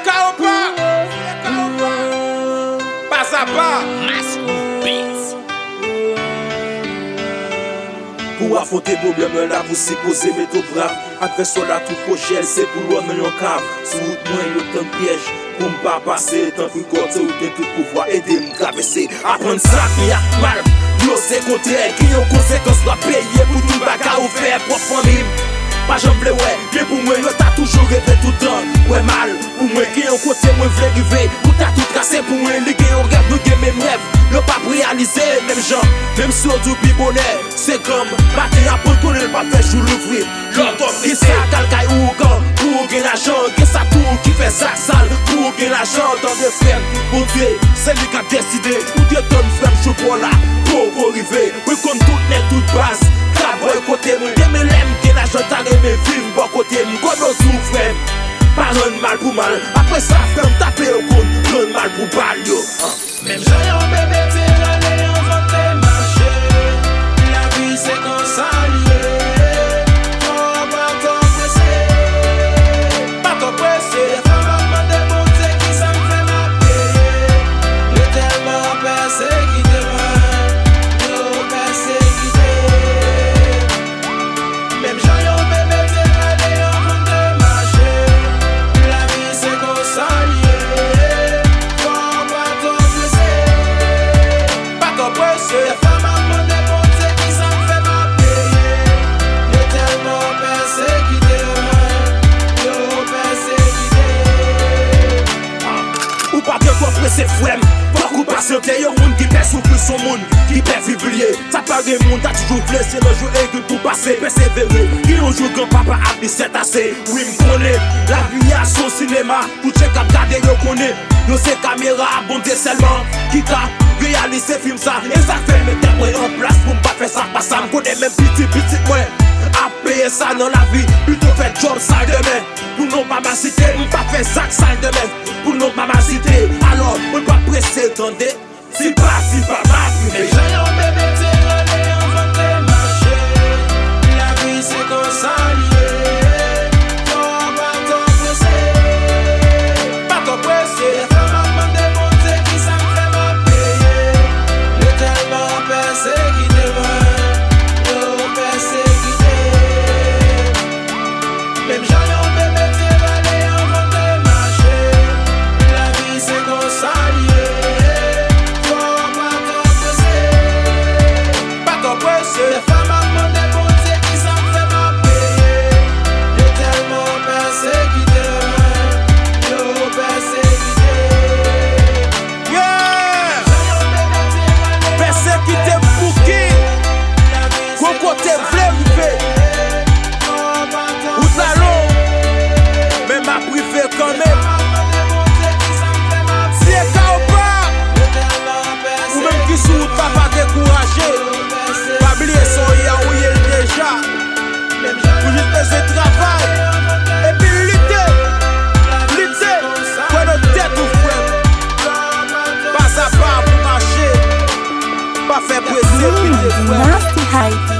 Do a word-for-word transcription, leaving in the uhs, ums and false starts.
Kaopa, pas à pas, pour affronter problème là, vous s'y posez métaux braves. Adversaire là, tout projet, c'est pour l'homme dans yon cave. Sous route, moi, yon tant piège. Pour m'pas passer, tant pour côté ou bien tout pouvoir aider m'traverser. Apprendre ça, mais y'a mal. Yo, c'est contraire, qui yon conséquence doit payer pour tout bagarre ou faire propre famille. Pas j'en vle ouais, mais pour moi, yo t'as toujours rêvé tout le temps. Ouais, mal, pour moi, qui yon côté, moi, vle river. Ou t'as tout tracé pour moi, les gars, on rêve, nous gars, même rêve. Yo pas réalisé, même gens, même sur du bibonnet. C'est comme, battre à pour qu'on ne pas faire jour l'ouvrir. L'autre, qui ça, calcaille ou gant, pour gagner l'argent, qui ça tout, qui fait ça sale, pour gagner l'argent, dans des frères. Bon Dieu, c'est lui qui a décidé, ou Dieu donne frère, je pour là, pour arriver. Oui, comme tout net, toute base, travail côté, moi, des m'aime, qui l'argent, t'as aimé vivre, bon côté, moi, qu'on souffre. Pas rendre mal pour mal, après ça, femme taper au compte, rendre mal pour balle, yo. Même j'ai un bébé, t'es allé en vente marché. La vie c'est qu'on s'allie. Oh, pas trop pressé. Pas trop pressé. Les femmes m'ont demandé bon Dieu qui ça me fait ma payer. Le tellement persécuté, yo persécuté. Même j'ai un bébé, t'es allé en vente marché. La vie c'est qu'on s'allie. Les femmes m'ont demandé bon Dieu qui ça me fait ma payer. Yo tellement persécuté, yo persécuté. Ou pas bien quoi pressé frère, beaucoup patienter. Y'a moun qui perd souffrir son monde, qui perd vivrier. Ça paraît moun t'as toujours blessé le jour aigu pour passer, persévérer. Qui un jour quand papa a dit c'est assez. Oui m'connais, la vie a son cinéma. Tout check à garder yo connaît. Yo c'est caméra abondé seulement. Qui ka réaliser film ça. Et ça fait mettre moi en place pour m'pas faire ça. Pas ça m'connais même petit petit moi. A payer ça dans la vie, plutôt faire job sale demain. Pour non pas m'assiter, m'pas faire ça sale demain. Pour non pas m'assiter, alors on pas presser, attendez. Si pas, si pas, ma mais j'ai un bébé, t'es allé en vente marché. La vie c'est qu'on s'allie. Oh, pas trop pressé. Pas trop pressé. Les femmes m'ont demandé bon Dieu qui ça me fait ma payer. Le tellement persécuté, yo persécuté. Même j'ai un bébé, t'es allé en vente marché. La vie c'est qu'on s'allie. Les femmes m'ont demandé bon Dieu qui ça me fait ma payer. Yo tellement persécuté, yo persécuté. Yeah! Persécuté pour qui? Qu'on côté vle m'fait. Ou salon, mais m'a privé quand même. Si y'a Kaopa, ou même qui sous pas pas découragé. Pas oublier son y'a où il est déjà. Pour lui faire ce travail. Et puis lutter. Lutter. Pour notre tête ou frère. Pas à pas pour marcher. Pas faire presser. Nasty Hype.